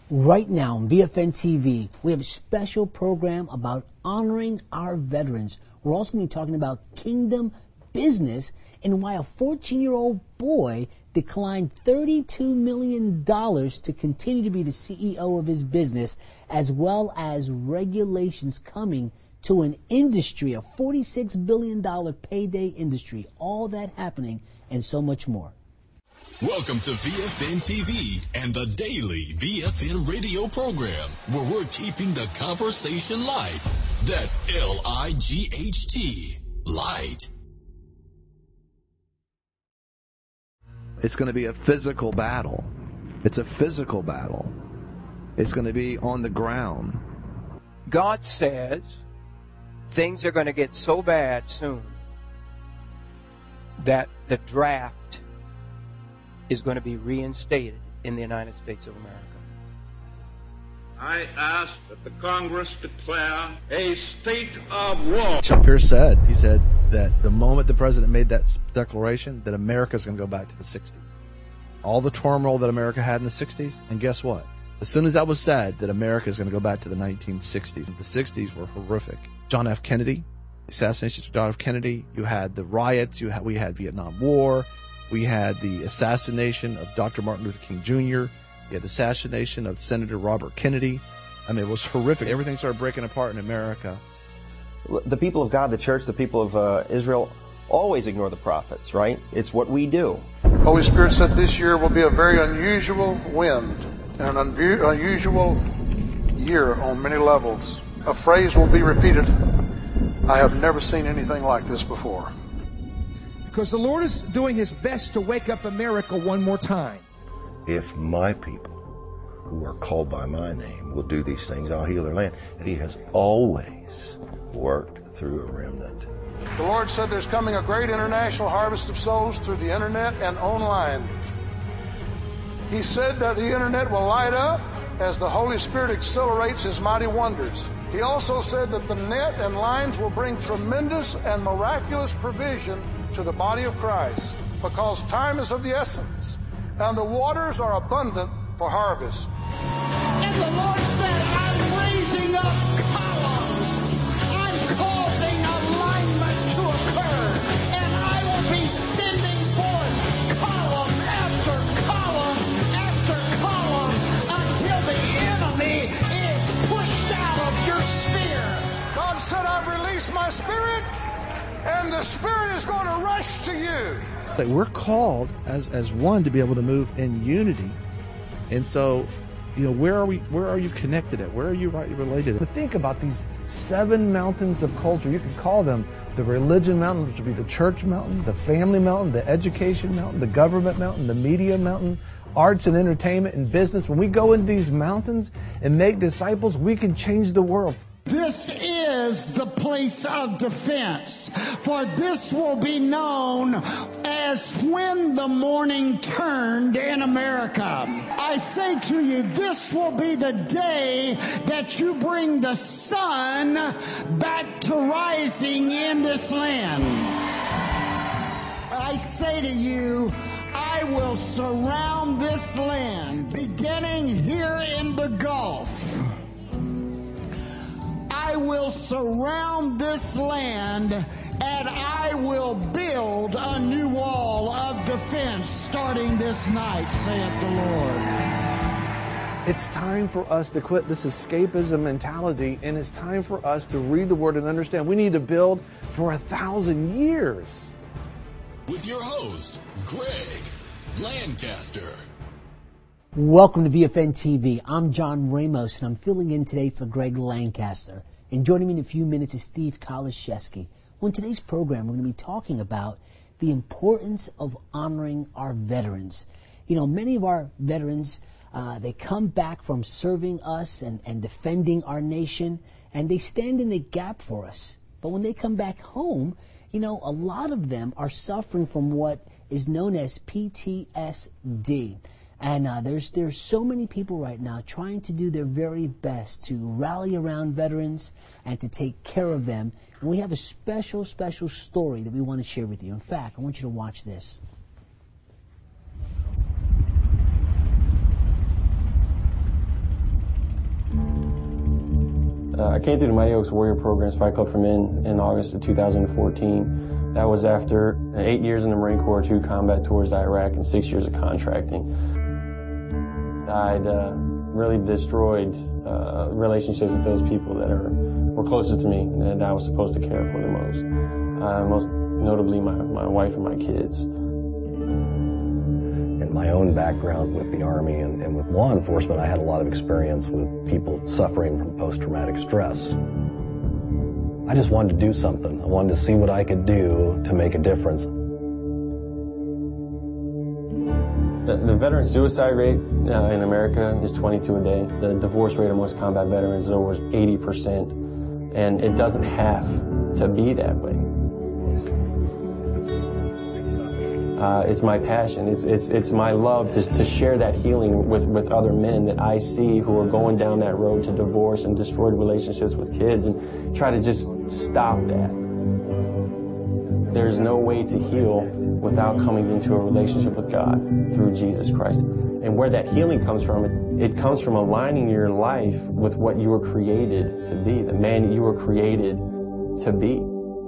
Right now on VFN TV, we have a special program about honoring our veterans. We're also going to be talking about kingdom business and why a 14-year-old boy declined $32 million to continue to be the CEO of his business, as well as regulations coming to an industry, a $46 billion payday industry. All that happening and so much more. Welcome to VFN TV and the daily VFN radio program, where we're keeping the conversation light. That's L-I-G-H-T, light. It's going to be a physical battle. It's a physical battle. It's going to be on the ground. God says things are going to get so bad soon that the draft is going to be reinstated in the United States of America. I ask that the Congress declare a state of war. Chuck Pierce said, that the moment the president made that declaration, that America's going to go back to the 60s. All the turmoil that America had in the 60s, and guess what? As soon as that was said, that America is going to go back to the 1960s. The 60s were horrific. John F. Kennedy, the assassination of John F. Kennedy, you had the riots, we had Vietnam War, we had the assassination of Dr. Martin Luther King Jr., you had the assassination of Senator Robert Kennedy. I mean, it was horrific. Everything started breaking apart in America. The people of God, the church, the people of Israel always ignore the prophets, right? It's what we do. Holy Spirit said this year will be a very unusual wind and an unusual year on many levels. A phrase will be repeated. I have never seen anything like this before. Because the Lord is doing his best to wake up America one more time. If my people who are called by my name will do these things, I'll heal their land. And he has always worked through a remnant. The Lord said there's coming a great international harvest of souls through the internet and online. He said that the internet will light up as the Holy Spirit accelerates his mighty wonders. He also said that the net and lines will bring tremendous and miraculous provision to the body of Christ, because time is of the essence and the waters are abundant for harvest. And the Lord said, I'm raising up columns. I'm causing alignment to occur, and I will be sending forth column after column after column until the enemy is pushed out of your sphere. God said, I've released my spirit, and the Spirit is going to rush to you. We're called as one to be able to move in unity. And so, where are you connected at? Where are you related? But think about these 7 mountains of culture. You could call them the religion mountain, which would be the church mountain, the family mountain, the education mountain, the government mountain, the media mountain, arts and entertainment and business. When we go into these mountains and make disciples, we can change the world. This is the place of defense, for this will be known as when the morning turned in America. I say to you, this will be the day that you bring the sun back to rising in this land. I say to you, I will surround this land, beginning here in the Gulf. I will surround this land, and I will build a new wall of defense starting this night, saith the Lord. It's time for us to quit this escapism mentality, and it's time for us to read the Word and understand we need to build for 1,000 years. With your host, Greg Lancaster. Welcome to VFN TV. I'm John Ramos, and I'm filling in today for Greg Lancaster. And joining me in a few minutes is Steve Kaliszewski. Well, in today's program, we're going to be talking about the importance of honoring our veterans. Many of our veterans, they come back from serving us and defending our nation, and they stand in the gap for us. But when they come back home, a lot of them are suffering from what is known as PTSD. And there's so many people right now trying to do their very best to rally around veterans and to take care of them. And we have a special story that we want to share with you. In fact, I want you to watch this. I came through the Mighty Oaks Warrior Programs Fight Club for Men in August of 2014. That was after 8 years in the Marine Corps, 2 combat tours to Iraq, and 6 years of contracting. I'd really destroyed relationships with those people that were closest to me and that I was supposed to care for the most. Most notably my wife and my kids. In my own background with the Army and with law enforcement, I had a lot of experience with people suffering from post-traumatic stress. I just wanted to do something. I wanted to see what I could do to make a difference. The veteran suicide rate in America is 22 a day. The divorce rate amongst combat veterans is over 80%. And it doesn't have to be that way. It's my passion. It's my love to share that healing with other men that I see who are going down that road to divorce and destroyed relationships with kids, and try to just stop that. There's no way to heal without coming into a relationship with God through Jesus Christ. And where that healing comes from, it comes from aligning your life with what you were created to be, the man you were created to be.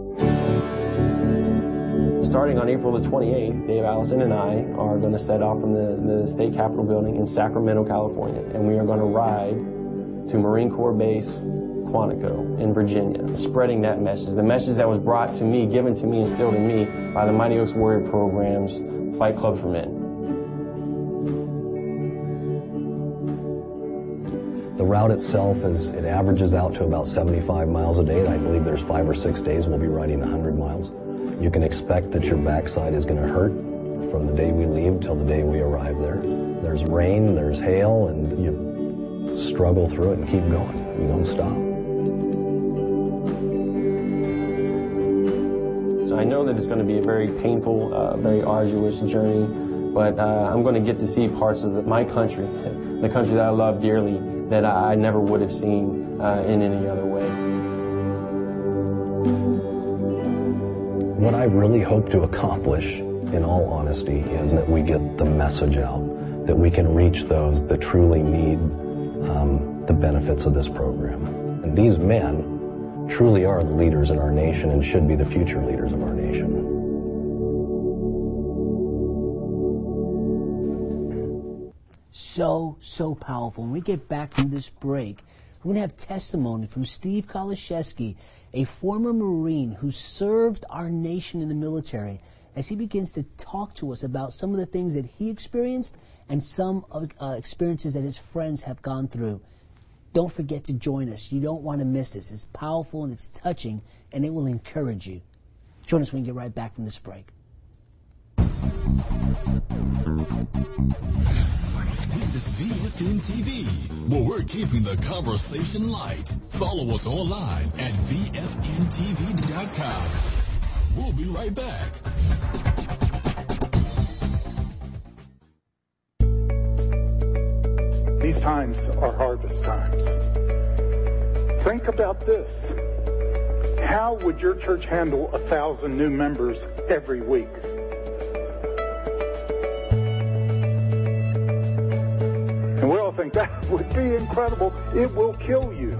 Starting on April the 28th, Dave Allison and I are going to set off from the state capitol building in Sacramento, California, and we are going to ride to Marine Corps Base Quantico in Virginia, spreading that message, the message that was brought to me, given to me, instilled in me by the Mighty Oaks Warrior Programs Fight Club for Men. The route itself it averages out to about 75 miles a day. I believe there's 5 or 6 days we'll be riding 100 miles. You can expect that your backside is going to hurt from the day we leave till the day we arrive there. There's rain, there's hail, and you struggle through it and keep going. You don't stop. So I know that it's going to be a very painful, very arduous journey, but I'm going to get to see parts of my country, the country that I love dearly, that I never would have seen in any other way. What I really hope to accomplish, in all honesty, is that we get the message out, that we can reach those that truly need the benefits of this program. And these men truly are the leaders in our nation and should be the future leaders of our nation. So powerful. When we get back from this break, we're going to have testimony from Steve Kaliszewski, a former Marine who served our nation in the military, as he begins to talk to us about some of the things that he experienced and some experiences that his friends have gone through. Don't forget to join us. You don't want to miss this. It's powerful and it's touching, and it will encourage you. Join us when we get right back from this break. This is VFN TV, where we're keeping the conversation light. Follow us online at VFNTV.com. We'll be right back. These times are harvest times. Think about this. How would your church handle 1,000 new members every week? And we all think that would be incredible. It will kill you.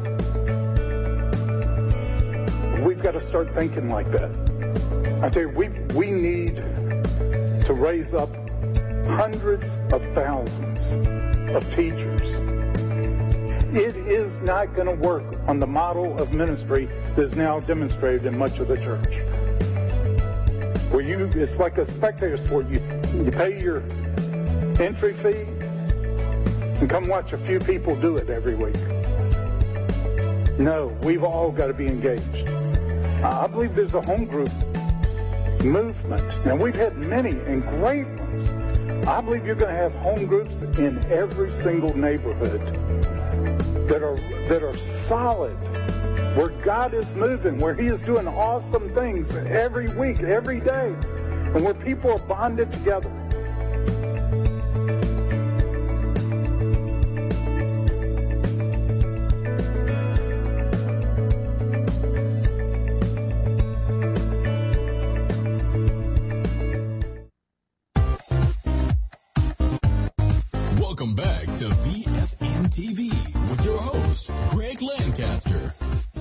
We've got to start thinking like that. I tell you, we need to raise up hundreds of thousands of teachers. It is not going to work on the model of ministry that is now demonstrated in much of the church. Where it's like a spectator sport. You pay your entry fee and come watch a few people do it every week. No, we've all got to be engaged. I believe there's a home group movement, and we've had many and great ones. I believe you're going to have home groups in every single neighborhood that are solid, where God is moving, where He is doing awesome things every week, every day, and where people are bonded together. Welcome back to VFN TV. with your host, Greg Lancaster.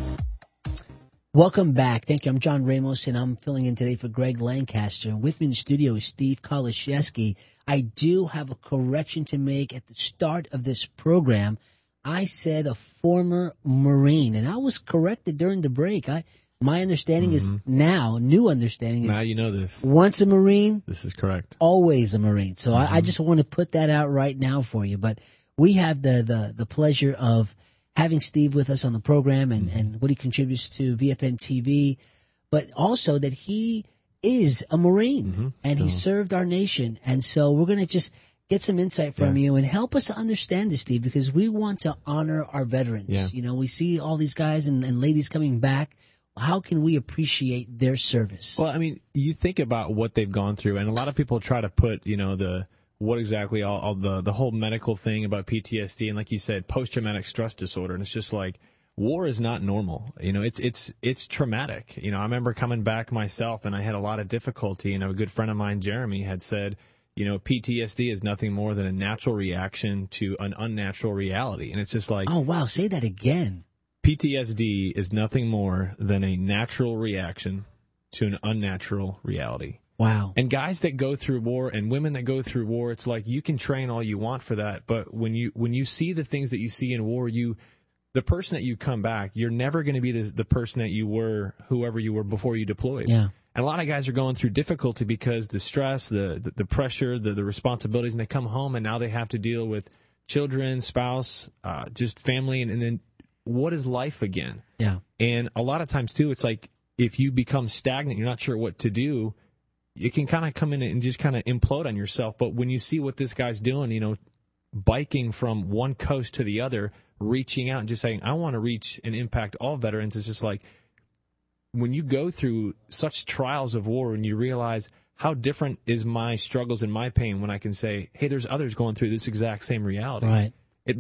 Welcome back. Thank you. I'm John Ramos, and I'm filling in today for Greg Lancaster. With me in the studio is Steve Kaliszewski. I do have a correction to make at the start of this program. I said a former Marine, and I was corrected during the break. My understanding is now, new understanding is now you know this. Once a Marine, this is correct. Always a Marine. So I just want to put that out right now for you. But we have the pleasure of having Steve with us on the program and what he contributes to VFN TV, but also that he is a Marine and he served our nation. And so we're going to just get some insight from you and help us to understand this, Steve, because we want to honor our veterans. Yeah. You know, we see all these guys and ladies coming back. How can we appreciate their service? Well, I mean, you think about what they've gone through, and a lot of people try to put, what exactly all the whole medical thing about PTSD and, like you said, post-traumatic stress disorder, and it's just like war is not normal. It's traumatic. I remember coming back myself, and I had a lot of difficulty. And a good friend of mine, Jeremy, had said, PTSD is nothing more than a natural reaction to an unnatural reality, and it's just like, oh wow, say that again. PTSD is nothing more than a natural reaction to an unnatural reality. Wow. And guys that go through war and women that go through war, it's like you can train all you want for that, but when you see the things that you see in war, the person that you come back, you're never going to be the person that you were, whoever you were before you deployed. Yeah. And a lot of guys are going through difficulty because the stress, the pressure, the responsibilities, and they come home and now they have to deal with children, spouse, just family, and then what is life again? Yeah. And a lot of times, too, it's like if you become stagnant, you're not sure what to do, it can kind of come in and just kind of implode on yourself. But when you see what this guy's doing, biking from one coast to the other, reaching out and just saying, I want to reach and impact all veterans, it's just like when you go through such trials of war and you realize how different is my struggles and my pain when I can say, hey, there's others going through this exact same reality. Right.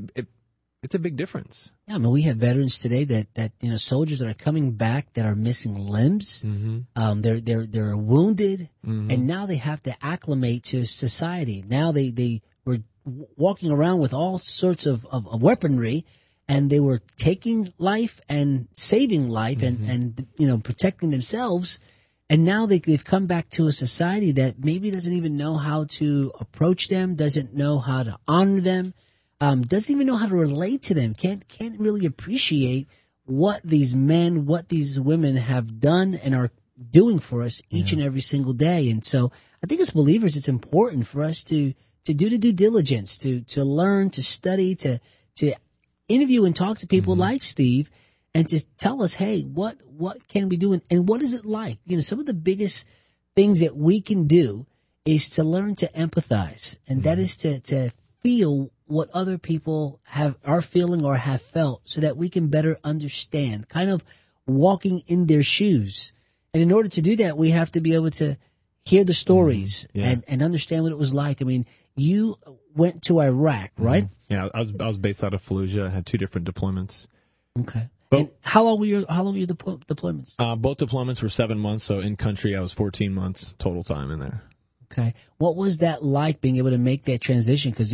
It's a big difference. Yeah, I mean, we have veterans today that soldiers that are coming back that are missing limbs. They're wounded, and now they have to acclimate to society. Now they were walking around with all sorts of weaponry, and they were taking life and saving life and protecting themselves. And now they've come back to a society that maybe doesn't even know how to approach them, doesn't know how to honor them. Doesn't even know how to relate to them, can't really appreciate what these men, what these women have done and are doing for us each and every single day. And so I think as believers, it's important for us to do the due diligence, to learn, to study, to interview and talk to people like Steve and to tell us, hey, what can we do and what is it like? Some of the biggest things that we can do is to learn to empathize, and that is to feel what other people are feeling or have felt so that we can better understand, kind of walking in their shoes. And in order to do that, we have to be able to hear the stories and understand what it was like. I mean, you went to Iraq, right? Yeah, I was based out of Fallujah. I had 2 different deployments. Okay. And how long were your deployments? Both deployments were 7 months, so in country I was 14 months total time in there. Okay. What was that like, being able to make that transition? Because,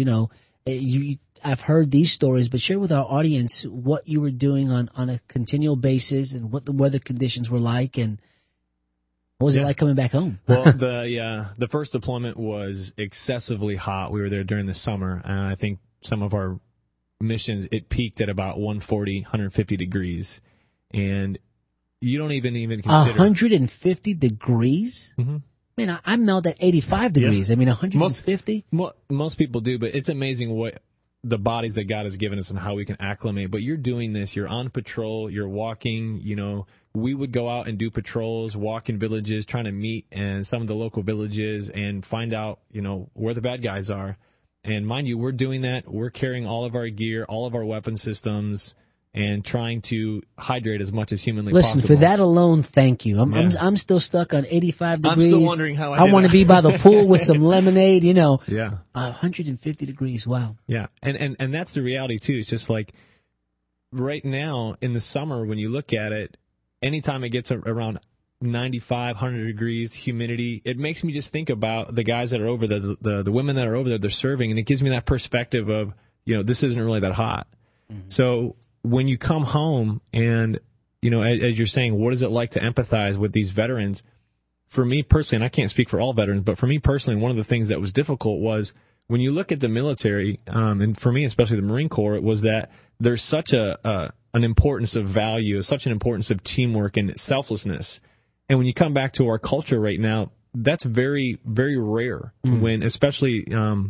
I've heard these stories, but share with our audience what you were doing on a continual basis and what the weather conditions were like, and what was it like coming back home? Well, the first deployment was excessively hot. We were there during the summer, and I think some of our missions, it peaked at about 140, 150 degrees, and you don't even consider 150 degrees. Man, I melt at 85 degrees. I mean, 150? Most people do, but it's amazing what the bodies that God has given us and how we can acclimate. But you're doing this. You're on patrol. You're walking. We would go out and do patrols, walk in villages, trying to meet in some of the local villages and find out, where the bad guys are. And mind you, we're doing that. We're carrying all of our gear, all of our weapon systems, and trying to hydrate as much as humanly possible. Listen, for that alone, thank you. I'm still stuck on 85 degrees. I'm still wondering how I want to be by the pool with some lemonade, Yeah. 150 degrees, wow. Yeah, and that's the reality, too. It's just like right now in the summer, when you look at it, anytime it gets around 95, 100 degrees, humidity, it makes me just think about the guys that are over there, the women that are over there, they're serving, and it gives me that perspective of, this isn't really that hot. So when you come home and, you know, as you're saying, what is it like to empathize with these veterans? For me personally, and I can't speak for all veterans, but for me personally, one of the things that was difficult was when you look at the military, and for me, especially the Marine Corps, it was that there's such an importance of value, such an importance of teamwork and selflessness. And when you come back to our culture right now, that's very, very rare. When, especially,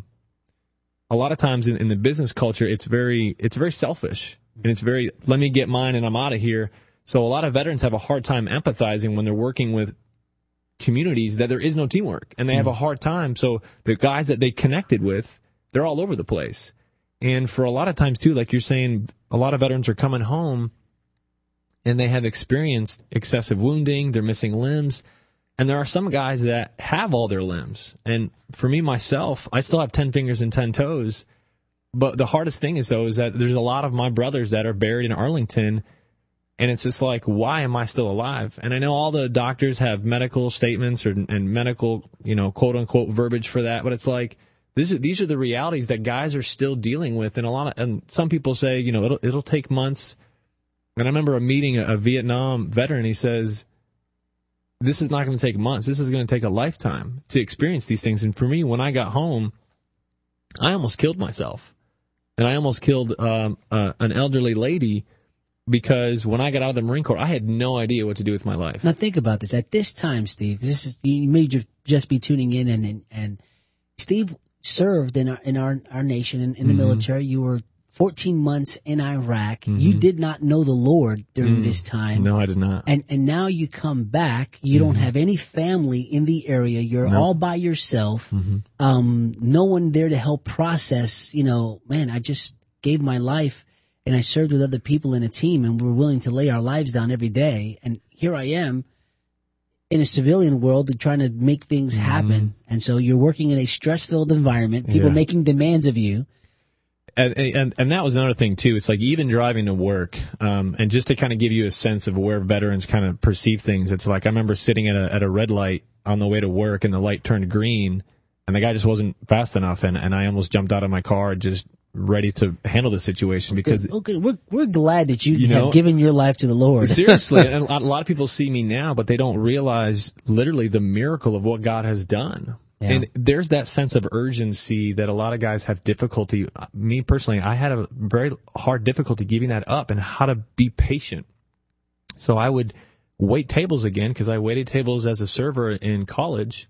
a lot of times in the business culture, it's very selfish, and it's very, let me get mine and I'm out of here. So a lot of veterans have a hard time empathizing when they're working with communities that there is no teamwork, and they have a hard time. So the guys that they connected with, they're all over the place. And for a lot of times too, like you're saying, a lot of veterans are coming home and they have experienced excessive wounding, they're missing limbs, and there are some guys that have all their limbs. And for me, myself, I still have 10 fingers and 10 toes, but the hardest thing is that there's a lot of my brothers that are buried in Arlington. And it's just like, why am I still alive? And I know all the doctors have medical statements and medical, you know, quote unquote verbiage for that, but it's like these are the realities that guys are still dealing with. And some people say, you know, it'll take months. And I remember meeting a Vietnam veteran. He says, this is not going to take months. This is going to take a lifetime to experience these things. And for me, when I got home, I almost killed myself, and I almost killed an elderly lady. Because when I got out of the Marine Corps, I had no idea what to do with my life. Now think about this. At this time, Steve, you may just be tuning in, and Steve served in our nation in the military. You were 14 months in Iraq. You did not know the Lord during this time. No, I did not. And now you come back. You don't have any family in the area. You're all by yourself. No one there to help process, you know, man, I just gave my life. And I served with other people in a team, and we're willing to lay our lives down every day. And here I am in a civilian world trying to make things happen. And so you're working in a stress-filled environment, people making demands of you. And that was another thing, too. It's like even driving to work, and just to kind of give you a sense of where veterans kind of perceive things, it's like I remember sitting at a red light on the way to work, and the light turned green, and the guy just wasn't fast enough, and I almost jumped out of my car just ready to handle the situation because we're glad that you have given your life to the Lord. Seriously, and a lot of people see me now, but they don't realize literally the miracle of what God has done. Yeah. And there's that sense of urgency that a lot of guys have difficulty. Me personally, I had a very hard difficulty giving that up and how to be patient. So I would wait tables again because I waited tables as a server in college,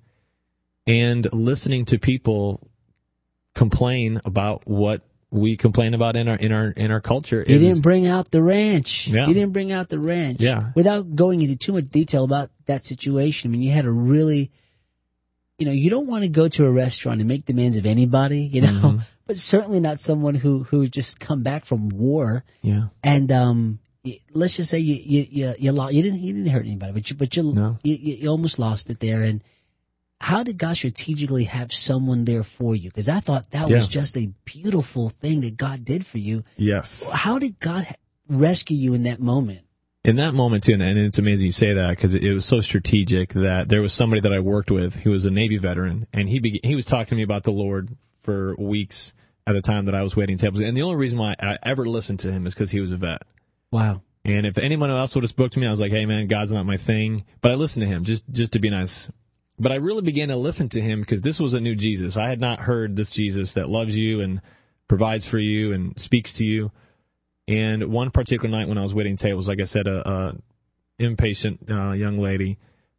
and listening to people complain about what we complain about in our culture. You didn't bring out the ranch. Yeah. You didn't bring out the ranch. Yeah. Without going into too much detail about that situation, I mean, you had a really, you know, you don't want to go to a restaurant and make demands of anybody, you know, but certainly not someone who just come back from war. Yeah. And let's just say you lost. You didn't hurt anybody, but you almost lost it there. And how did God strategically have someone there for you? Because I thought that was just a beautiful thing that God did for you. Yes. How did God rescue you in that moment? In that moment, too, and it's amazing you say that because it was so strategic that there was somebody that I worked with who was a Navy veteran, and he was talking to me about the Lord for weeks at the time that I was waiting tables. And the only reason why I ever listened to him is because he was a vet. Wow. And if anyone else would have spoke to me, I was like, hey, man, God's not my thing. But I listened to him just to be nice. But I really began to listen to him because this was a new Jesus. I had not heard this Jesus that loves you and provides for you and speaks to you. And one particular night when I was waiting tables, like I said, a impatient young lady,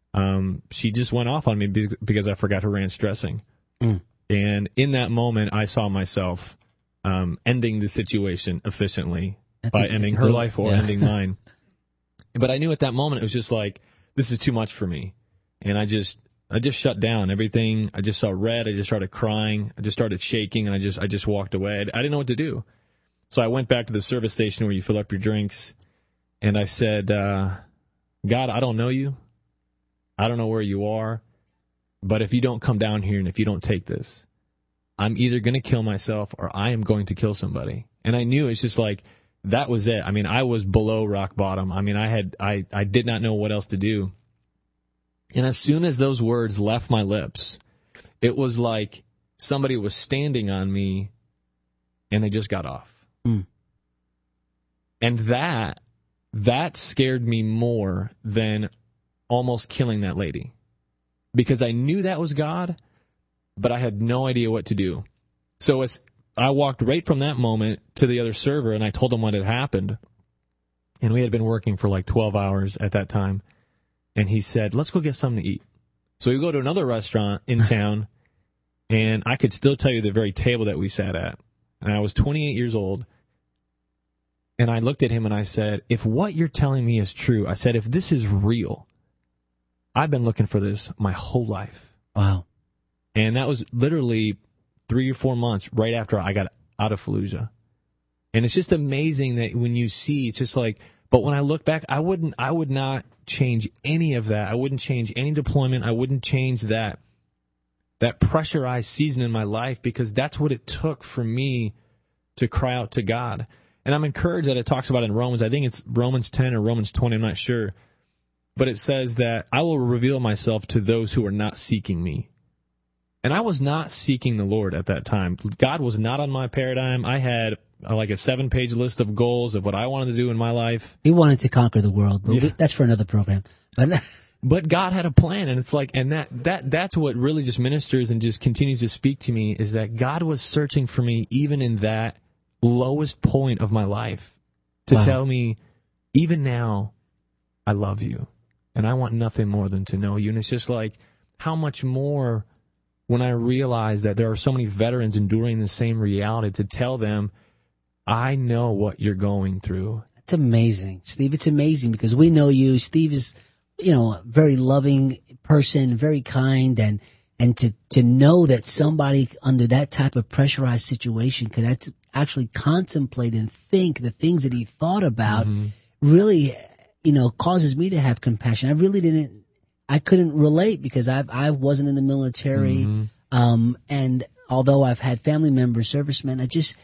she just went off on me because I forgot her ranch dressing. And in that moment, I saw myself ending the situation efficiently by ending her life or ending mine. But I knew at that moment it was just like, this is too much for me. And I just shut down everything. I just saw red. I just started crying. I just started shaking, and I just walked away. I didn't know what to do. So I went back to the service station where you fill up your drinks, and I said, God, I don't know you. I don't know where you are. But if you don't come down here and if you don't take this, I'm either going to kill myself or I am going to kill somebody. And I knew it's just like, that was it. I mean, I was below rock bottom. I mean, I did not know what else to do. And as soon as those words left my lips, it was like somebody was standing on me and they just got off. And that scared me more than almost killing that lady, because I knew that was God, but I had no idea what to do. So as I walked right from that moment to the other server, and I told him what had happened, and we had been working for like 12 hours at that time, and he said, let's go get something to eat. So we go to another restaurant in town, and I could still tell you the very table that we sat at. And I was 28 years old, and I looked at him and I said, if what you're telling me is true, I said, if this is real, I've been looking for this my whole life. Wow. And that was literally 3 or 4 months right after I got out of Fallujah. And it's just amazing that when you see, it's just like, but when I look back, I would not change any of that. I wouldn't change any deployment. I wouldn't change that pressurized season in my life, because that's what it took for me to cry out to God. And I'm encouraged that it talks about in Romans, I think it's Romans 10 or Romans 20, I'm not sure. But it says that I will reveal myself to those who are not seeking me. And I was not seeking the Lord at that time. God was not on my paradigm. I had like a 7-page list of goals of what I wanted to do in my life. He wanted to conquer the world, but that's for another program. But God had a plan, and it's like, and that's what really just ministers and just continues to speak to me, is that God was searching for me even in that lowest point of my life to tell me, even now, I love you, and I want nothing more than to know you. And it's just like, how much more when I realize that there are so many veterans enduring the same reality, to tell them, I know what you're going through. It's amazing, Steve. It's amazing because we know you. Steve is, a very loving person, very kind, and to know that somebody under that type of pressurized situation could actually contemplate and think the things that he thought about really, causes me to have compassion. I couldn't relate because I wasn't in the military. And although I've had family members, servicemen,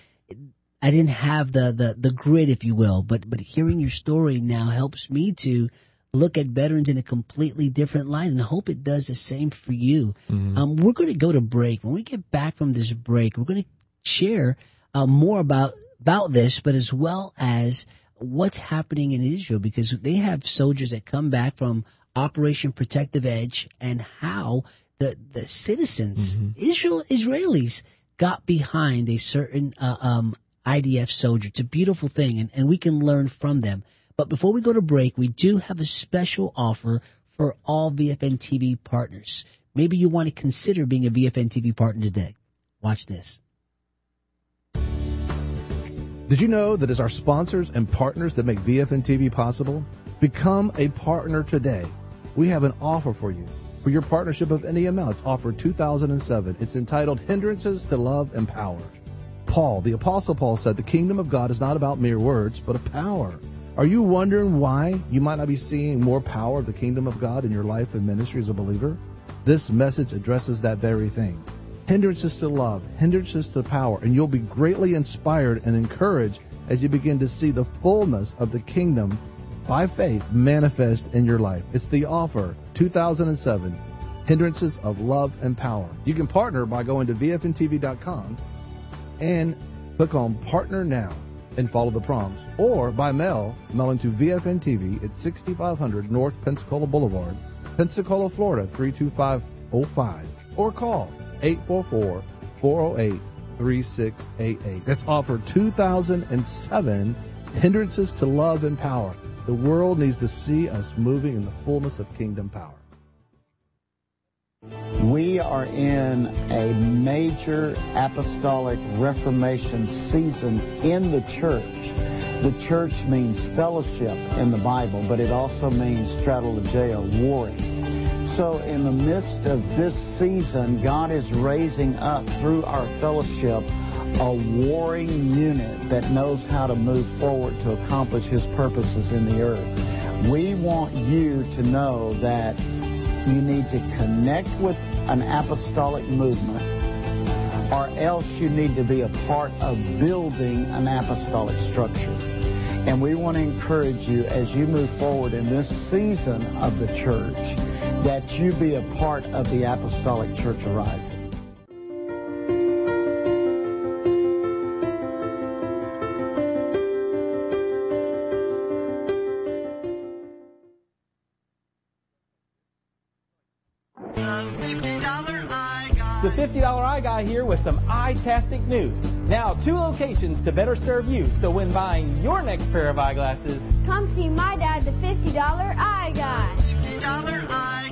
I didn't have the grit, if you will. But hearing your story now helps me to look at veterans in a completely different light, and hope it does the same for you. We're going to go to break. When we get back from this break, we're going to share more about this, but as well as what's happening in Israel, because they have soldiers that come back from Operation Protective Edge, and how the citizens, Israelis, got behind a certain IDF soldier. It's a beautiful thing, and we can learn from them. But before we go to break, we do have a special offer for all VFN TV partners. Maybe you want to consider being a VFN TV partner today. Watch this. Did you know that it's our sponsors and partners that make VFN TV possible? Become a partner today. We have an offer for you. For your partnership of any amount, it's offered 2007. It's entitled Hindrances to Love and Power. Paul, the Apostle Paul, said the kingdom of God is not about mere words, but of power. Are you wondering why you might not be seeing more power of the kingdom of God in your life and ministry as a believer? This message addresses that very thing. Hindrances to love, hindrances to power, and you'll be greatly inspired and encouraged as you begin to see the fullness of the kingdom by faith manifest in your life. It's the offer, 2007, Hindrances of Love and Power. You can partner by going to VFNTV.com and click on Partner Now and follow the prompts, or by mail into VFN TV at 6500 North Pensacola Boulevard, Pensacola, Florida 32505, or call 844-408-3688. That's offer 2007, Hindrances to Love and Power. The world needs to see us moving in the fullness of kingdom power. We are in a major apostolic reformation season in the church. The church means fellowship in the Bible, but it also means strategeo, warring. So in the midst of this season, God is raising up through our fellowship a warring unit that knows how to move forward to accomplish His purposes in the earth. We want you to know that you need to connect with an apostolic movement, or else you need to be a part of building an apostolic structure. And we want to encourage you as you move forward in this season of the church that you be a part of the apostolic church arising. The $50 Eye Guy here with some eye-tastic news. Now, 2 locations to better serve you, so when buying your next pair of eyeglasses, come see my dad, the $50 Eye Guy. $50 Eye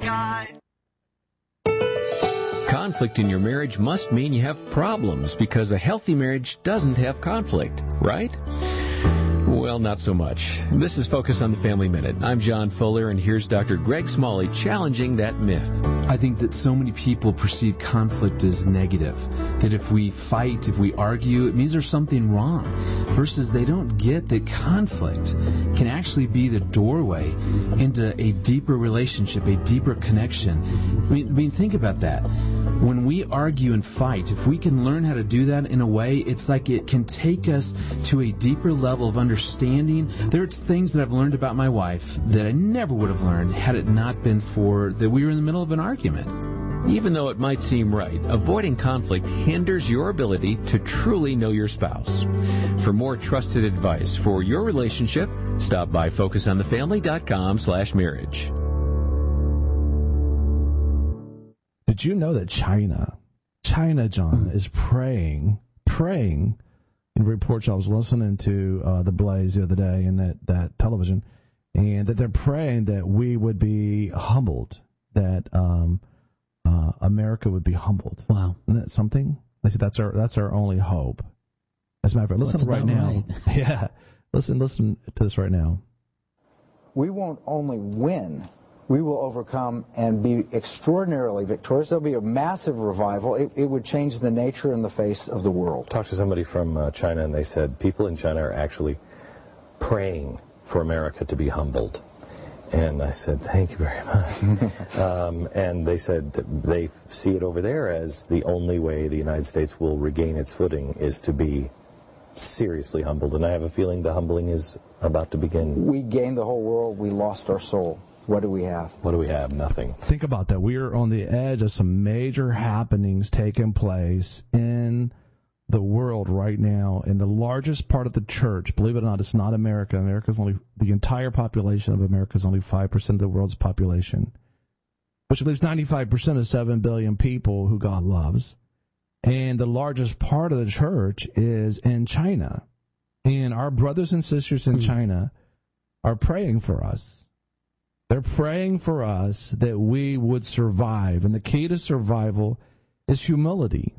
Guy. Conflict in your marriage must mean you have problems, because a healthy marriage doesn't have conflict, right? Well, not so much. This is Focus on the Family Minute. I'm John Fuller, and here's Dr. Greg Smalley challenging that myth. I think that so many people perceive conflict as negative, that if we fight, if we argue, it means there's something wrong, versus they don't get that conflict can actually be the doorway into a deeper relationship, a deeper connection. I mean, think about that. When we argue and fight, if we can learn how to do that in a way, it's like it can take us to a deeper level of understanding. There's things that I've learned about my wife that I never would have learned had it not been for that we were in the middle of an argument. Even though it might seem right, avoiding conflict hinders your ability to truly know your spouse. For more trusted advice for your relationship, stop by FocusOnTheFamily.com/marriage. Did you know that China, John, is praying, in reports I was listening to The Blaze the other day in that television, and that they're praying that we would be humbled, that America would be humbled. Wow. Isn't that something? They said that's our only hope. As a matter of fact, listen right now. Right. Yeah. Listen to this right now. We won't only win, we will overcome and be extraordinarily victorious. There'll be a massive revival. It would change the nature and the face of the world. Talked to somebody from China, and they said people in China are actually praying for America to be humbled. And I said, thank you very much. And they said they see it over there as the only way the United States will regain its footing is to be seriously humbled. And I have a feeling the humbling is about to begin. We gained the whole world. We lost our soul. What do we have? What do we have? Nothing. Think about that. We are on the edge of some major happenings taking place in the world right now. In the largest part of the church, believe it or not, it's not America. The entire population of America is only 5% of the world's population, which leaves 95% of 7 billion people who God loves. And the largest part of the church is in China. And our brothers and sisters in China are praying for us. They're praying for us that we would survive. And the key to survival is humility.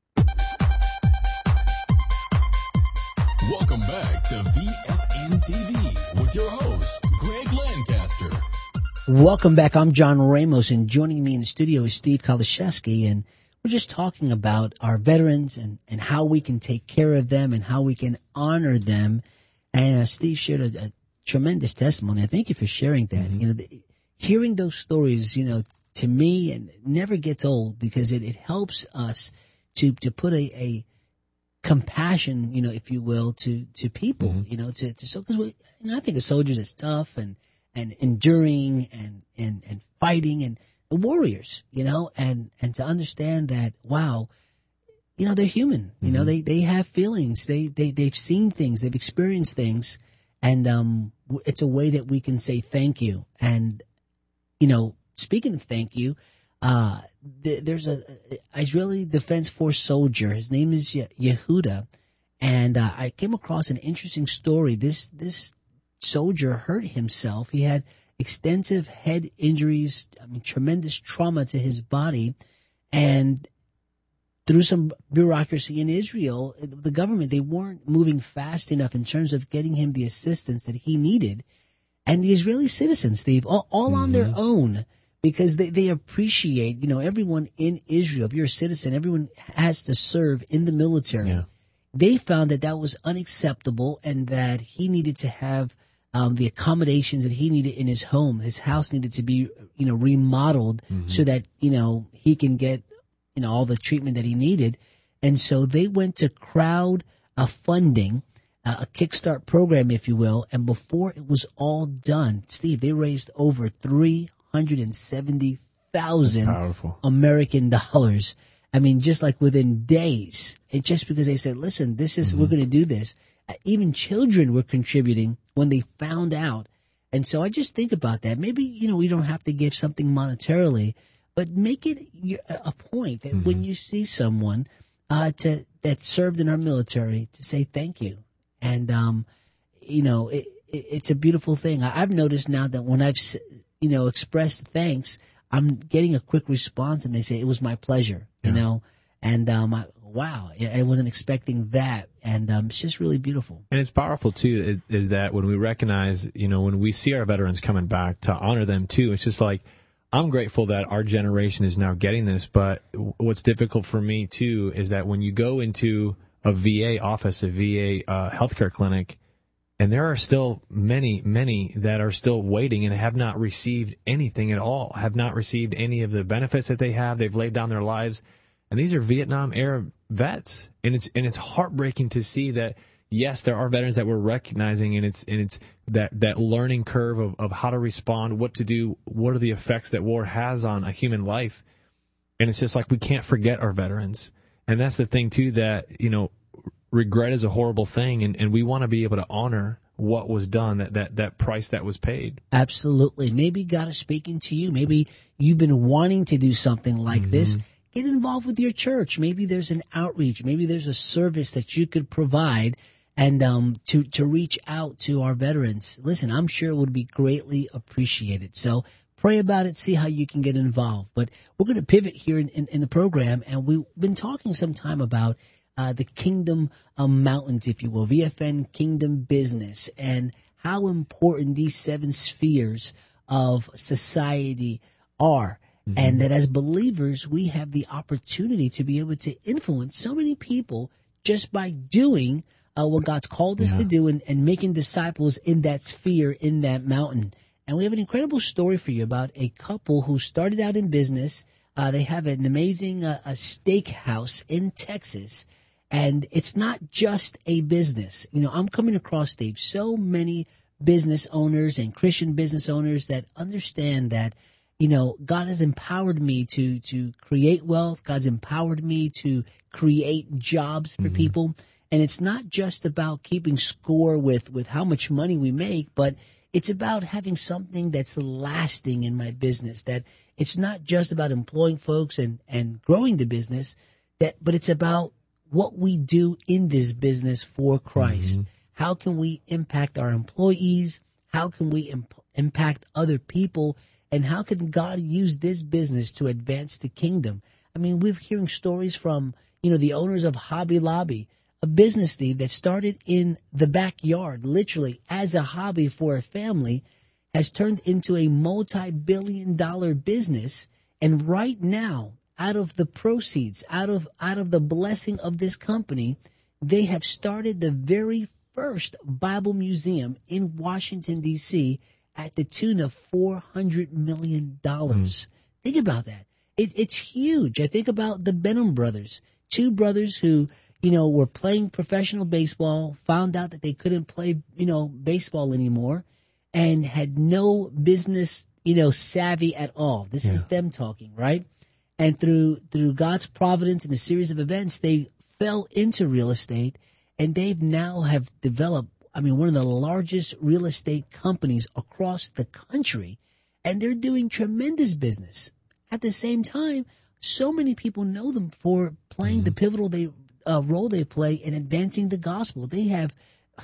Welcome back to VFN TV with your host, Greg Lancaster. Welcome back. I'm John Ramos, and joining me in the studio is Steve Kaliszewski, and we're just talking about our veterans and how we can take care of them and how we can honor them. And Steve shared a tremendous testimony. I thank you for sharing that. Mm-hmm. Hearing those stories, to me, and never gets old, because it helps us to put a compassion, if you will, to people, because I think of soldiers as tough and enduring and fighting and warriors, and to understand that, wow, they're human, they have feelings, they've seen things, they've experienced things, and it's a way that we can say thank you. And speaking of thank you, there's a Israeli Defense Force soldier. His name is Yehuda, and I came across an interesting story. This soldier hurt himself. He had extensive head injuries, tremendous trauma to his body, and through some bureaucracy in Israel, the government, they weren't moving fast enough in terms of getting him the assistance that he needed. And the Israeli citizens, Steve, all on their own, because they appreciate, everyone in Israel, if you're a citizen, everyone has to serve in the military. Yeah. They found that was unacceptable, and that he needed to have the accommodations that he needed in his home. His house needed to be, remodeled so that, he can get, all the treatment that he needed. And so they went to crowd funding, a Kickstart program, if you will. And before it was all done, Steve, they raised over $370,000 American dollars. Just like within days. And just because they said, listen, this is, we're going to do this. Even children were contributing when they found out. And so I just think about that. Maybe, we don't have to give something monetarily, but make it a point that when you see someone that served in our military, to say thank you. And, it's a beautiful thing. I've noticed now that when I've, expressed thanks, I'm getting a quick response, and they say, it was my pleasure, and wow, I wasn't expecting that, and it's just really beautiful. And it's powerful, too, is that when we recognize, when we see our veterans coming back, to honor them, too, it's just like, I'm grateful that our generation is now getting this, but what's difficult for me, too, is that when you go into a VA office, a VA healthcare clinic, and there are still many that are still waiting and have not received anything at all, have not received any of the benefits that they have. They've laid down their lives. And these are Vietnam era vets. And it's heartbreaking to see that, yes, there are veterans that we're recognizing, and it's that learning curve of how to respond, what to do, what are the effects that war has on a human life. And it's just like we can't forget our veterans. And that's the thing, too, that, regret is a horrible thing, and we want to be able to honor what was done, that price that was paid. Absolutely. Maybe God is speaking to you. Maybe you've been wanting to do something like this. Get involved with your church. Maybe there's an outreach. Maybe there's a service that you could provide and to reach out to our veterans. Listen, I'm sure it would be greatly appreciated. So pray about it, see how you can get involved. But we're going to pivot here in the program, and we've been talking some time about the Kingdom Mountains, if you will, VFN Kingdom Business, and how important these 7 spheres of society are. And that as believers, we have the opportunity to be able to influence so many people just by doing what God's called us to do and making disciples in that sphere, in that mountain. And we have an incredible story for you about a couple who started out in business. They have an amazing a steakhouse in Texas. And it's not just a business. I'm coming across, Dave, so many business owners and Christian business owners that understand that, God has empowered me to create wealth. God's empowered me to create jobs for people. And it's not just about keeping score with how much money we make, but it's about having something that's lasting in my business, that it's not just about employing folks and growing the business, but it's about what we do in this business for Christ. How can we impact our employees? How can we impact other people? And how can God use this business to advance the kingdom? I mean, we're hearing stories from, the owners of Hobby Lobby, a business, Steve, that started in the backyard, literally as a hobby for a family, has turned into a multi-billion-dollar business. And right now, out of the proceeds, out of the blessing of this company, they have started the very first Bible museum in Washington, D.C., at the tune of $400 million. Think about that. It's huge. I think about the Benham brothers, 2 brothers who, were playing professional baseball, found out that they couldn't play, baseball anymore, and had no business, savvy at all. This is them talking, right? And through God's providence and a series of events, they fell into real estate, and they now have developed, one of the largest real estate companies across the country, and they're doing tremendous business. At the same time, so many people know them for playing the pivotal role they play in advancing the gospel. They have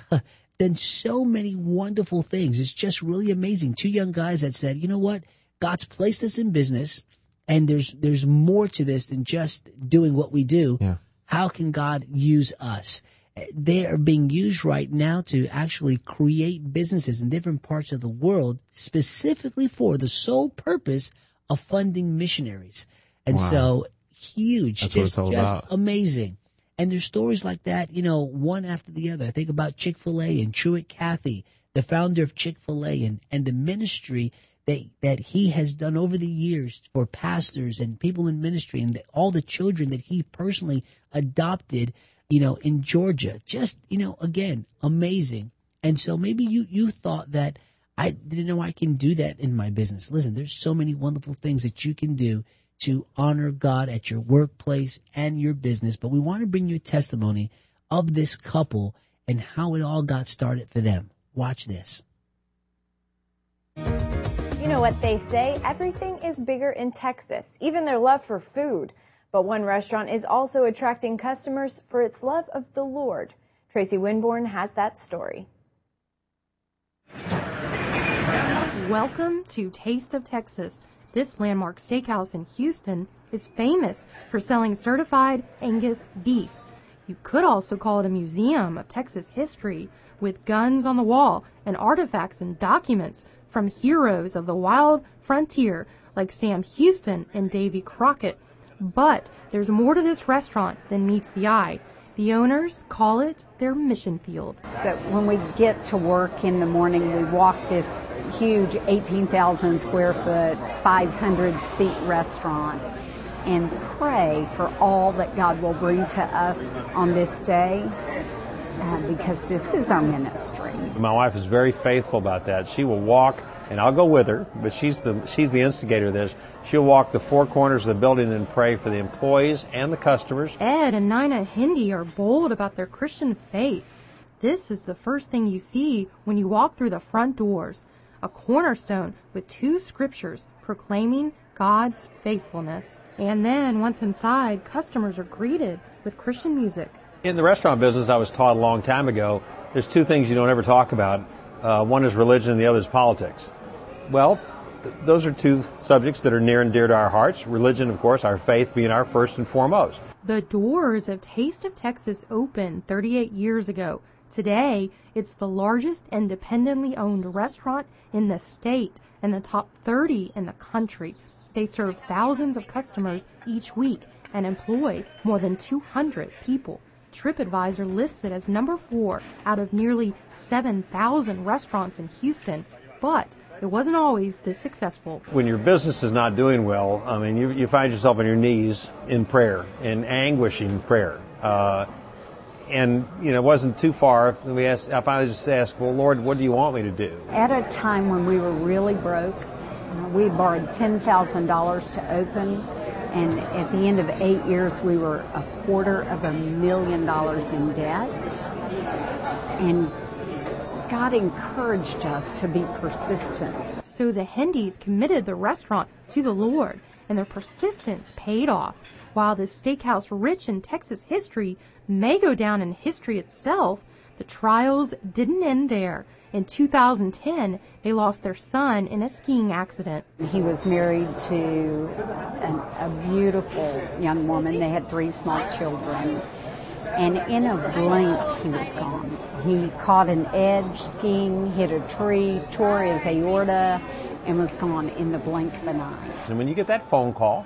done so many wonderful things. It's just really amazing. 2 young guys that said, you know what? God's placed us in business, and there's more to this than just doing what we do. Yeah. How can God use us? They are being used right now to actually create businesses in different parts of the world, specifically for the sole purpose of funding missionaries. And so huge, That's just amazing. And there's stories like that, one after the other. I think about Chick-fil-A and Truett Cathy, the founder of Chick-fil-A, and the ministry that he has done over the years for pastors and people in ministry, and all the children that he personally adopted, in Georgia. Just, again, amazing. And so maybe you thought that I didn't know I can do that in my business. Listen, there's so many wonderful things that you can do to honor God at your workplace and your business. But we want to bring you a testimony of this couple and how it all got started for them. Watch this. You know what they say, everything is bigger in Texas, even their love for food. But one restaurant is also attracting customers for its love of the Lord. Tracy Winborn has that story. Welcome to Taste of Texas. This landmark steakhouse in Houston is famous for selling certified Angus beef. You could also call it a museum of Texas history with guns on the wall and artifacts and documents from heroes of the wild frontier like Sam Houston and Davy Crockett. But there's more to this restaurant than meets the eye. The owners call it their mission field. So when we get to work in the morning, we walk this huge 18,000 square foot, 500 seat restaurant and pray for all that God will bring to us on this day. Because this is our ministry. My wife is very faithful about that. She will walk, and I'll go with her, but she's the instigator of this. She'll walk the four corners of the building and pray for the employees and the customers. Ed and Nina Hindi are bold about their Christian faith. This is the first thing you see when you walk through the front doors. A cornerstone with 2 scriptures proclaiming God's faithfulness. And then, once inside, customers are greeted with Christian music. In the restaurant business, I was taught a long time ago, there's 2 things you don't ever talk about. One is religion and the other is politics. Well, those are 2 subjects that are near and dear to our hearts. Religion, of course, our faith being our first and foremost. The doors of Taste of Texas opened 38 years ago. Today, it's the largest independently owned restaurant in the state and the top 30 in the country. They serve thousands of customers each week and employ more than 200 people. TripAdvisor lists it as number 4 out of nearly 7,000 restaurants in Houston, but it wasn't always this successful. When your business is not doing well, I mean, you find yourself on your knees in prayer, in anguishing prayer. And, you know, it wasn't too far. I finally just asked, well, Lord, what do you want me to do? At a time when we were really broke, we borrowed $10,000 to open. And at the end of 8 years, we were $250,000 in debt. And God encouraged us to be persistent. So the Hindis committed the restaurant to the Lord, and their persistence paid off. While this steakhouse, rich in Texas history, may go down in history itself, the trials didn't end there. In 2010, they lost their son in a skiing accident. He was married to a beautiful young woman. They had 3 small children. And in a blink, he was gone. He caught an edge skiing, hit a tree, tore his aorta, and was gone in the blink of an eye. And when you get that phone call,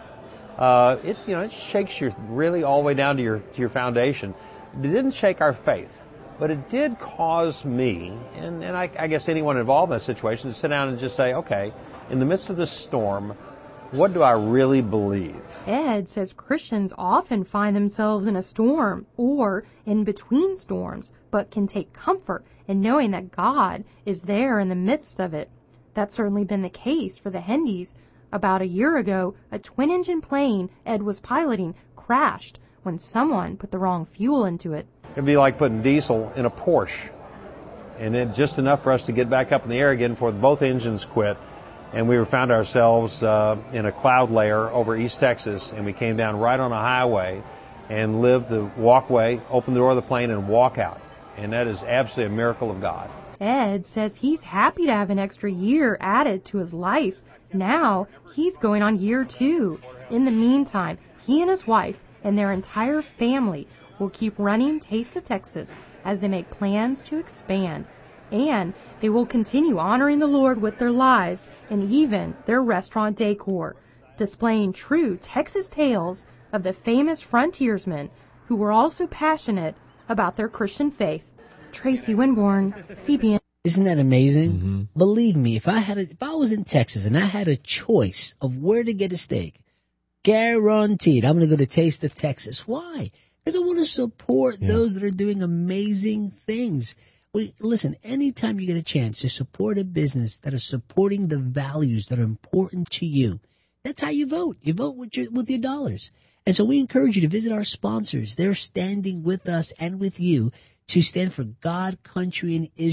it shakes you really all the way down to your foundation. It didn't shake our faith. But it did cause me, and I guess anyone involved in that situation, to sit down and just say, okay, in the midst of this storm, what do I really believe? Ed says Christians often find themselves in a storm or in between storms, but can take comfort in knowing that God is there in the midst of it. That's certainly been the case for the Hindis. About a year ago, a twin-engine plane Ed was piloting crashed when someone put the wrong fuel into it. It'd be like putting diesel in a Porsche, and it just enough for us to get back up in the air again before both engines quit. And we found ourselves in a cloud layer over East Texas, and we came down right on a highway and lived the walkway, open the door of the plane, and walk out. And that is absolutely a miracle of God. Ed says he's happy to have an extra year added to his life. Now he's going on year 2. In the meantime, he and his wife and their entire family will keep running Taste of Texas as they make plans to expand. And they will continue honoring the Lord with their lives and even their restaurant decor, displaying true Texas tales of the famous frontiersmen who were also passionate about their Christian faith. Tracy Winborn, CBN. Isn't that amazing? Mm-hmm. Believe me, if I was in Texas and I had a choice of where to get a steak, guaranteed I'm going to go to Taste of Texas. Why? Because I want to support those that are doing amazing things. Listen, anytime you get a chance to support a business that is supporting the values that are important to you, that's how you vote. You vote with your dollars. And so we encourage you to visit our sponsors. They're standing with us and with you to stand for God, country, and Israel.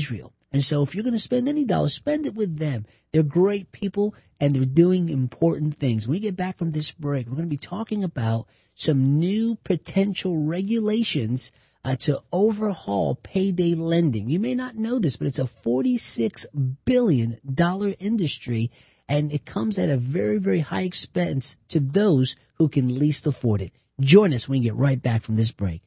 And so if you're going to spend any dollar, spend it with them. They're great people, and they're doing important things. When we get back from this break, we're going to be talking about some new potential regulations to overhaul payday lending. You may not know this, but it's a $46 billion industry, and it comes at a very, very high expense to those who can least afford it. Join us when we get right back from this break.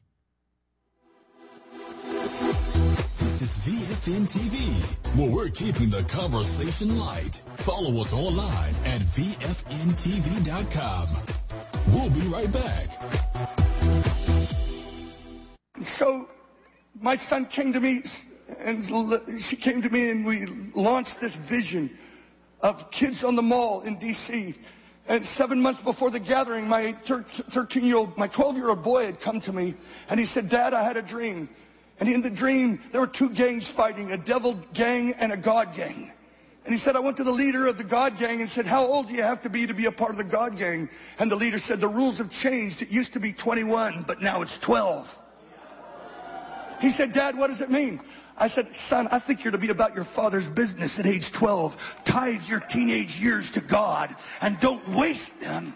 This is VFN TV, where we're keeping the conversation light. Follow us online at VFNTV.com. We'll be right back. So my son came to me, and she came to me, and we launched this vision of kids on the mall in D.C. And 7 months before the gathering, my 12-year-old boy had come to me, and he said, "Dad, I had a dream." And in the dream, there were two gangs fighting, a devil gang and a God gang. And he said, "I went to the leader of the God gang and said, 'How old do you have to be a part of the God gang?' And the leader said, 'The rules have changed. It used to be 21, but now it's 12. He said, "Dad, what does it mean?" I said, "Son, I think you're to be about your father's business at age 12. Tithe your teenage years to God and don't waste them."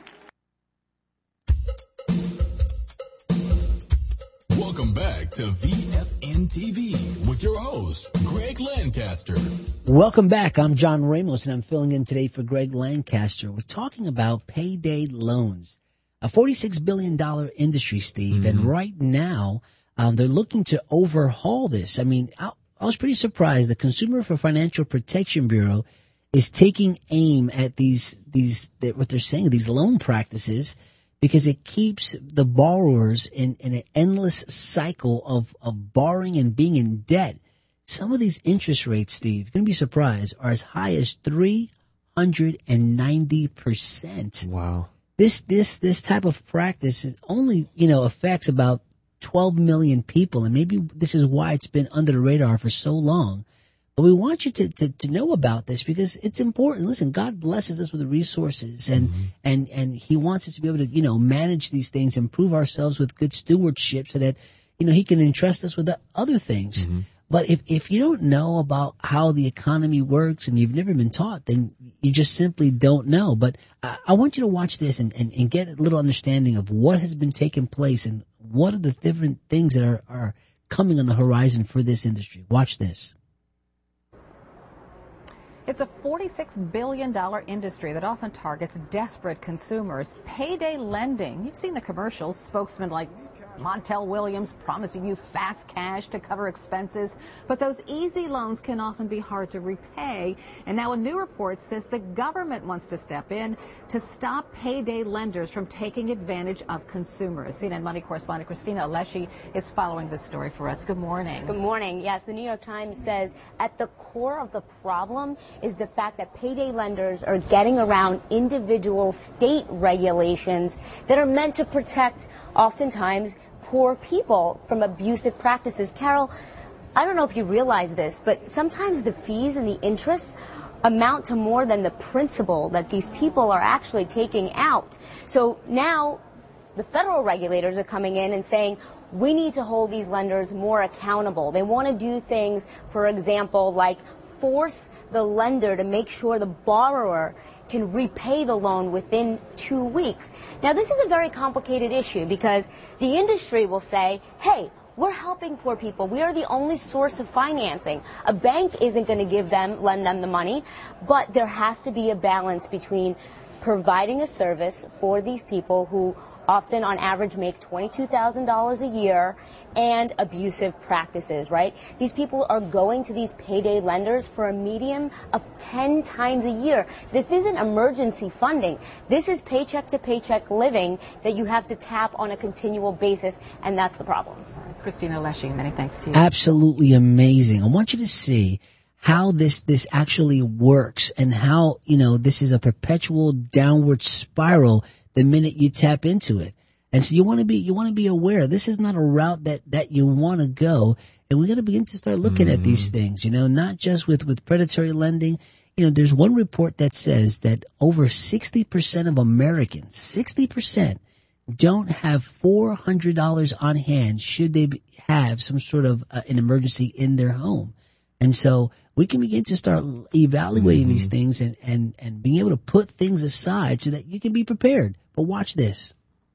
Welcome back to VFN TV with your host, Greg Lancaster. Welcome back. I'm John Ramos, and I'm filling in today for Greg Lancaster. We're talking about payday loans, a $46 billion industry, Steve, and right now they're looking to overhaul this. I mean, I was pretty surprised. The Consumer Financial Protection Bureau is taking aim at what they're saying, these loan practices, because it keeps the borrowers in an endless cycle of borrowing and being in debt. Some of these interest rates, Steve, you're going to be surprised, are as high as 390%. Wow. This type of practice is only, affects about 12 million people, and maybe this is why it's been under the radar for so long. But we want you to know about this because it's important. Listen, God blesses us with the resources, and He wants us to be able to, manage these things, improve ourselves with good stewardship so that, He can entrust us with the other things. Mm-hmm. But if you don't know about how the economy works and you've never been taught, then you just simply don't know. But I want you to watch this and get a little understanding of what has been taking place and what are the different things that are coming on the horizon for this industry. Watch this. It's a $46 billion industry that often targets desperate consumers. Payday lending. You've seen the commercials. Spokesmen like Montel Williams promising you fast cash to cover expenses. But those easy loans can often be hard to repay. And now a new report says the government wants to step in to stop payday lenders from taking advantage of consumers. CNN Money correspondent Christina Alessi is following this story for us. Good morning. Good morning. Yes, the New York Times says at the core of the problem is the fact that payday lenders are getting around individual state regulations that are meant to protect, oftentimes, poor people from abusive practices. Carol, I don't know if you realize this, but sometimes the fees and the interests amount to more than the principal that these people are actually taking out. So now the federal regulators are coming in and saying, we need to hold these lenders more accountable. They want to do things, for example, like force the lender to make sure the borrower can repay the loan within 2 weeks. Now, this is a very complicated issue because the industry will say, hey, we're helping poor people. We are the only source of financing. A bank isn't going to lend them the money, but there has to be a balance between providing a service for these people who often on average make $22,000 a year and abusive practices, right? These people are going to these payday lenders for a median of 10 times a year. This isn't emergency funding. This is paycheck to paycheck living that you have to tap on a continual basis, and that's the problem. Christina Alessi, many thanks to you. Absolutely amazing. I want you to see how this actually works and how, this is a perpetual downward spiral the minute you tap into it. And so you want to be aware. This is not a route that you want to go. And we got to begin to start looking at these things, not just with predatory lending. There's one report that says that over 60% of Americans, 60%, don't have $400 on hand should they have some sort of an emergency in their home. And so we can begin to start evaluating these things and being able to put things aside so that you can be prepared. But watch this.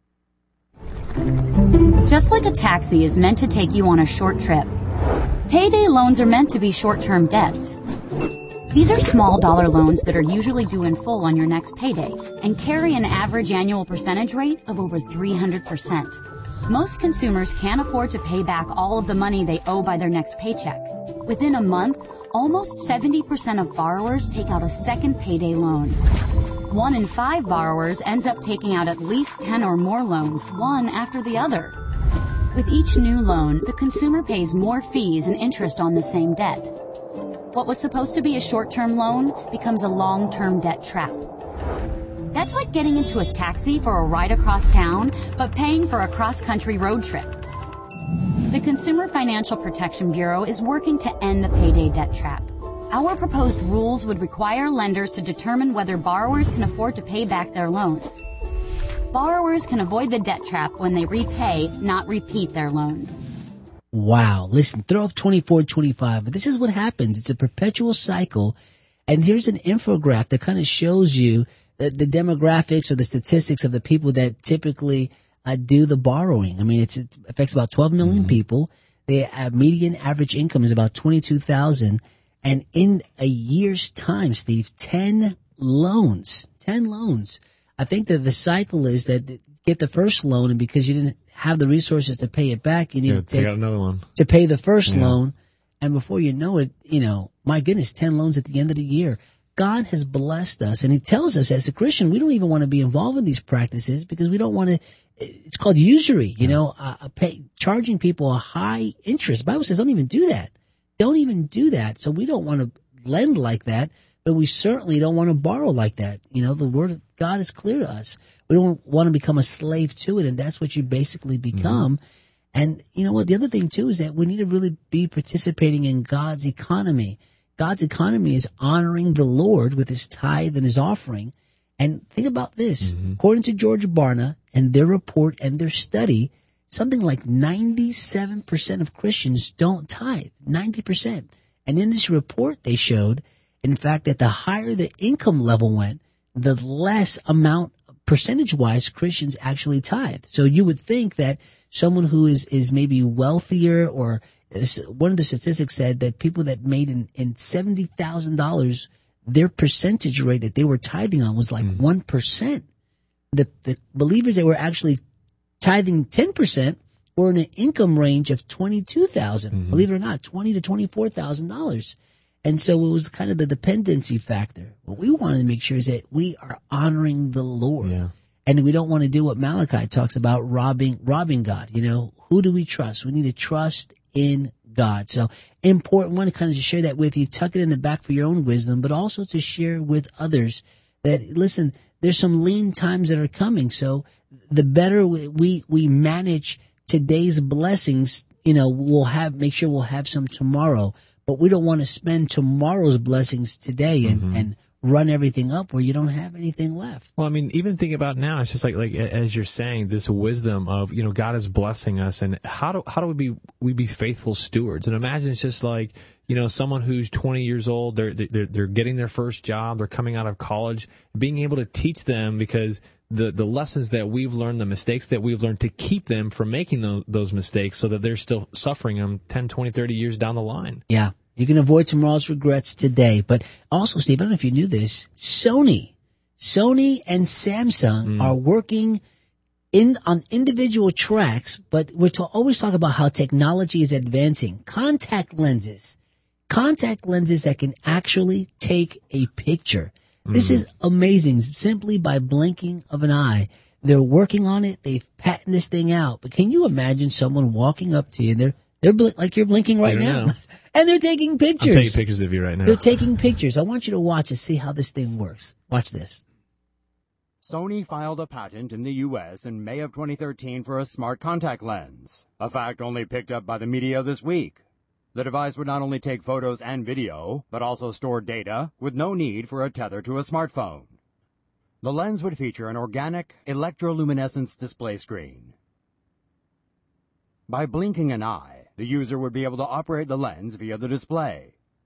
Just like a taxi is meant to take you on a short trip, payday loans are meant to be short-term debts. These are small dollar loans that are usually due in full on your next payday and carry an average annual percentage rate of over 300%. Most consumers can't afford to pay back all of the money they owe by their next paycheck. Within a month, almost 70% of borrowers take out a second payday loan. 1 in 5 borrowers ends up taking out at least 10 or more loans, one after the other. With each new loan, the consumer pays more fees and interest on the same debt. What was supposed to be a short-term loan becomes a long-term debt trap. That's like getting into a taxi for a ride across town, but paying for a cross-country road trip. The Consumer Financial Protection Bureau is working to end the payday debt trap. Our proposed rules would require lenders to determine whether borrowers can afford to pay back their loans. Borrowers can avoid the debt trap when they repay, not repeat their loans. Wow. Listen, throw up 2425. But this is what happens. It's a perpetual cycle. And here's an infographic that kind of shows you the demographics or the statistics of the people that typically do the borrowing. I mean, it affects about 12 million people. The median average income is about $22,000. And in a year's time, Steve, 10 loans. I think that the cycle is that get the first loan, and because you didn't have the resources to pay it back, you need to take out another one to pay the first loan. And before you know it, my goodness, 10 loans at the end of the year. God has blessed us, and he tells us as a Christian, we don't even want to be involved in these practices because we don't want to. It's called usury, charging people a high interest. The Bible says don't even do that. Don't even do that. So we don't want to lend like that, but we certainly don't want to borrow like that. The word of God is clear to us. We don't want to become a slave to it, and that's what you basically become. And you know what? The other thing, too, is that we need to really be participating in God's economy. God's economy is honoring the Lord with his tithe and his offering. And think about this. According to George Barna and their report and their study, something like 97% of Christians don't tithe. 90%. And in this report, they showed, in fact, that the higher the income level went, the less amount, percentage-wise, Christians actually tithe. So you would think that someone who is maybe wealthier, or one of the statistics said that people that made in $70,000, their percentage rate that they were tithing on was like 1%. The believers that were actually tithing 10% were in an income range of $22,000. Believe it or not, $20,000 to $24,000. And so it was kind of the dependency factor. What we want to make sure is that we are honoring the Lord. Yeah. And we don't want to do what Malachi talks about, robbing God. Who do we trust? We need to trust in God. So important. I want to kind of just share that with you, tuck it in the back for your own wisdom, but also to share with others that, listen, there's some lean times that are coming. So the better we manage today's blessings, make sure we'll have some tomorrow. But we don't want to spend tomorrow's blessings today and run everything up where you don't have anything left. Well, I mean, even think about now, it's just like as you're saying, this wisdom of, God is blessing us, and how do we be faithful stewards? And imagine it's just like, someone who's 20 years old, they're getting their first job, they're coming out of college, being able to teach them, because the lessons that we've learned, the mistakes that we've learned, to keep them from making those mistakes so that they're still suffering them 10, 20, 30 years down the line. Yeah. You can avoid tomorrow's regrets today. But also, Steve, I don't know if you knew this, Sony and Samsung are working on individual tracks, but we're always talk about how technology is advancing. Contact lenses that can actually take a picture. This is amazing. Simply by blinking of an eye. They're working on it. They've patented this thing out. But can you imagine someone walking up to you and they're like you're blinking right now. And they're taking pictures. I'm taking pictures of you right now. They're taking pictures. I want you to watch and see how this thing works. Watch this. Sony filed a patent in the U.S. in May of 2013 for a smart contact lens, a fact only picked up by the media this week. The device would not only take photos and video, but also store data with no need for a tether to a smartphone. The lens would feature an organic electroluminescence display screen. By blinking an eye, the user would be able to operate the lens via the display.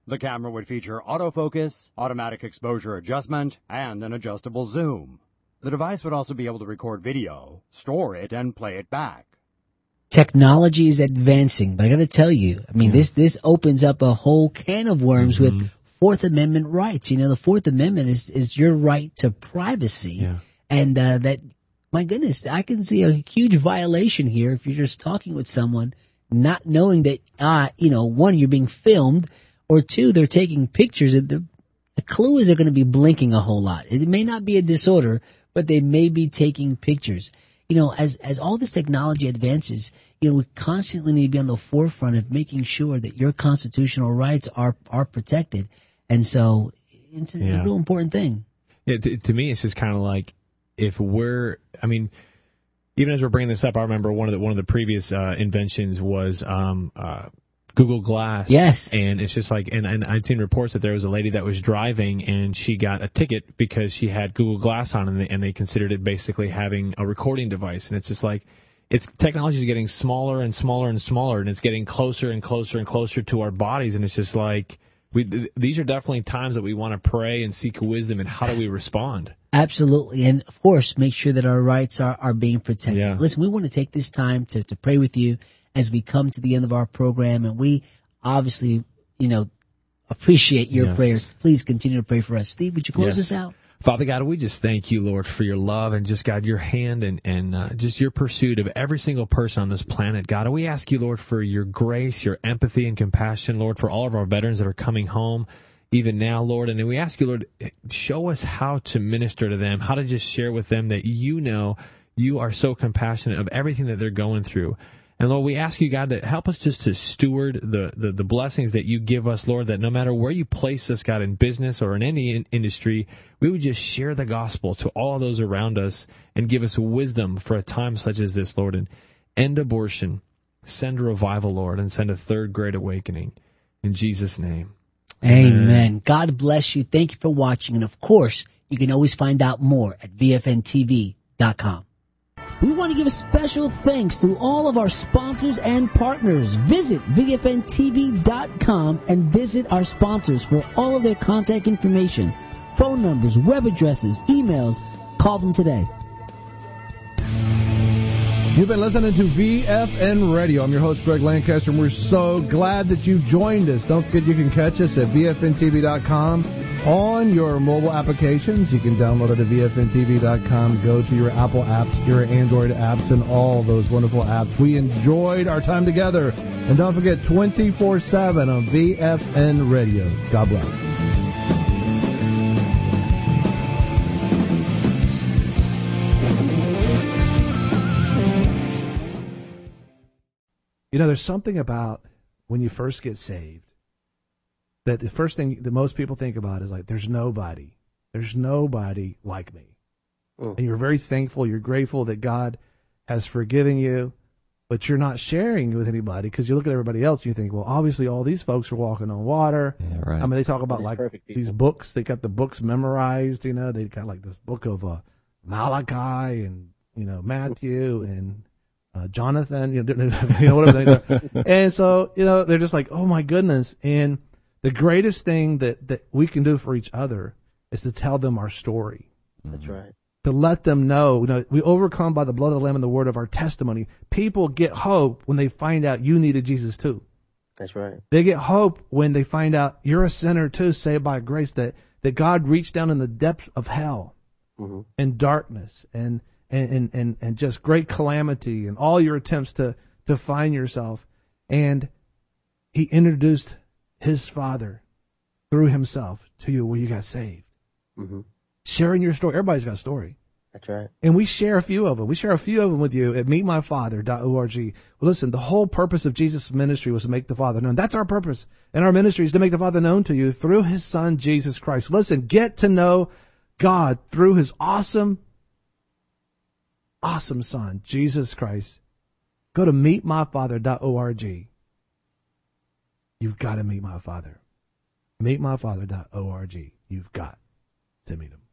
The camera would feature autofocus, automatic exposure adjustment, and an adjustable zoom. The device would also be able to record video, store it, and play it back. Technology is advancing, but I got to tell you, I mean, this opens up a whole can of worms with Fourth Amendment rights. You know, the Fourth Amendment is your right to privacy, and that, my goodness, I can see a huge violation here if you're just talking with someone, not knowing that, one, you're being filmed, or two, they're taking pictures. The clue is they're going to be blinking a whole lot. It may not be a disorder, but they may be taking pictures. You know, as all this technology advances, we constantly need to be on the forefront of making sure that your constitutional rights are protected. And so it's a real important thing. Yeah, to me, it's just kind of like even as we're bringing this up, I remember one of the previous inventions was Google Glass. Yes. And it's just like, and I'd seen reports that there was a lady that was driving and she got a ticket because she had Google Glass on, and they considered it basically having a recording device. And it's just like, technology is getting smaller and smaller and smaller, and it's getting closer and closer and closer to our bodies. And it's just like, these are definitely times that we want to pray and seek wisdom, and how do we respond? Absolutely. And of course, make sure that our rights are being protected. Yeah. Listen, we want to take this time to pray with you as we come to the end of our program, and we obviously, appreciate your prayers. Please continue to pray for us. Steve, would you close us out? Father God, we just thank you, Lord, for your love and just, God, your hand and just your pursuit of every single person on this planet, God. And we ask you, Lord, for your grace, your empathy and compassion, Lord, for all of our veterans that are coming home even now, Lord. And then we ask you, Lord, show us how to minister to them, how to just share with them that you are so compassionate of everything that they're going through. And Lord, we ask you, God, to help us just to steward the blessings that you give us, Lord, that no matter where you place us, God, in business or in any industry, we would just share the gospel to all those around us and give us wisdom for a time such as this, Lord. And end abortion, send a revival, Lord, and send a third great awakening. In Jesus' name. Amen. God bless you. Thank you for watching. And of course, you can always find out more at VFNTV.com. We want to give a special thanks to all of our sponsors and partners. Visit VFNTV.com and visit our sponsors for all of their contact information, phone numbers, web addresses, emails. Call them today. You've been listening to VFN Radio. I'm your host, Greg Lancaster, and we're so glad that you joined us. Don't forget you can catch us at VFNTV.com on your mobile applications. You can download it at VFNTV.com. Go to your Apple apps, your Android apps, and all those wonderful apps. We enjoyed our time together. And don't forget, 24/7 on VFN Radio. God bless. There's something about when you first get saved that the first thing that most people think about is like, there's nobody like me. And you're very thankful, you're grateful that God has forgiven you, but you're not sharing with anybody because you look at everybody else and you think, well, obviously all these folks are walking on water. Yeah, right. I mean, they talk about like these books, they got the books memorized, they got like this book of Malachi and, Matthew and Jonathan, whatever. And so, they're just like, oh my goodness. And the greatest thing that we can do for each other is to tell them our story. That's right. To let them know, we overcome by the blood of the Lamb and the word of our testimony. People get hope when they find out you needed Jesus too. That's right. They get hope when they find out you're a sinner too, saved by grace, that God reached down in the depths of hell and darkness and just great calamity and all your attempts to find yourself. And he introduced his Father through himself to you where you got saved. Sharing your story. Everybody's got a story. That's right. And we share a few of them. We share a few of them with you at meetmyfather.org. Well, listen, the whole purpose of Jesus' ministry was to make the Father known. That's our purpose. And our ministry is to make the Father known to you through his Son, Jesus Christ. Listen, get to know God through his awesome Son, Jesus Christ. Go to meetmyfather.org. You've got to meet my Father. Meetmyfather.org. You've got to meet him.